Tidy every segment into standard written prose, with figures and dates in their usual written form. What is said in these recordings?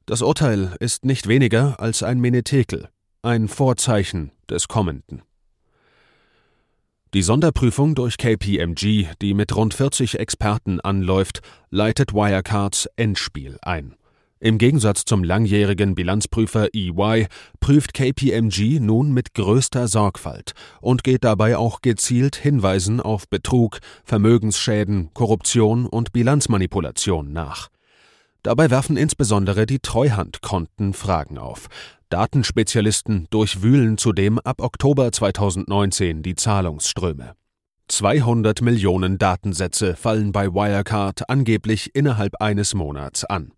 Das Urteil ist nicht weniger als ein Menetekel, ein Vorzeichen des Kommenden. Die Sonderprüfung durch KPMG, die mit rund 40 Experten anläuft, leitet Wirecards Endspiel ein. Im Gegensatz zum langjährigen Bilanzprüfer EY prüft KPMG nun mit größter Sorgfalt und geht dabei auch gezielt Hinweisen auf Betrug, Vermögensschäden, Korruption und Bilanzmanipulation nach. Dabei werfen insbesondere die Treuhandkonten Fragen auf. Datenspezialisten durchwühlen zudem ab Oktober 2019 die Zahlungsströme. 200 Millionen Datensätze fallen bei Wirecard angeblich innerhalb eines Monats an.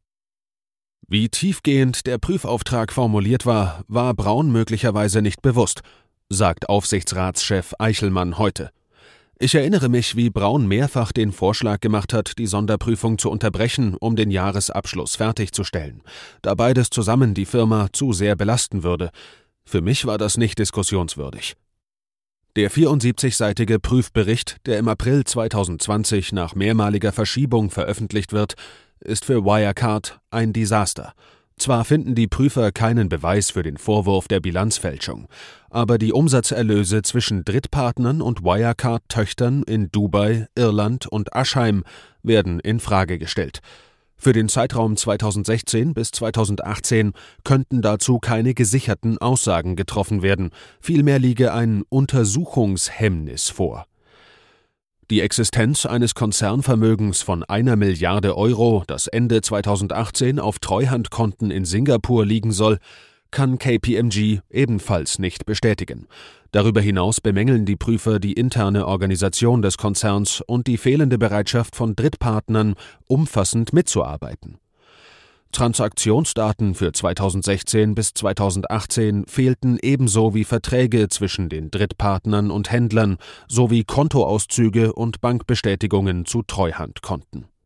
Wie tiefgehend der Prüfauftrag formuliert war, war Braun möglicherweise nicht bewusst, sagt Aufsichtsratschef Eichelmann heute. Ich erinnere mich, wie Braun mehrfach den Vorschlag gemacht hat, die Sonderprüfung zu unterbrechen, um den Jahresabschluss fertigzustellen, da beides zusammen die Firma zu sehr belasten würde. Für mich war das nicht diskussionswürdig. Der 74-seitige Prüfbericht, der im April 2020 nach mehrmaliger Verschiebung veröffentlicht wird, ist für Wirecard ein Desaster. Zwar finden die Prüfer keinen Beweis für den Vorwurf der Bilanzfälschung, aber die Umsatzerlöse zwischen Drittpartnern und Wirecard-Töchtern in Dubai, Irland und Aschheim werden in Frage gestellt. Für den Zeitraum 2016 bis 2018 könnten dazu keine gesicherten Aussagen getroffen werden, vielmehr liege ein Untersuchungshemmnis vor. Die Existenz eines Konzernvermögens von 1 Milliarde Euro, das Ende 2018 auf Treuhandkonten in Singapur liegen soll, kann KPMG ebenfalls nicht bestätigen. Darüber hinaus bemängeln die Prüfer die interne Organisation des Konzerns und die fehlende Bereitschaft von Drittpartnern, umfassend mitzuarbeiten. Transaktionsdaten für 2016 bis 2018 fehlten ebenso wie Verträge zwischen den Drittpartnern und Händlern sowie Kontoauszüge und Bankbestätigungen zu Treuhandkonten.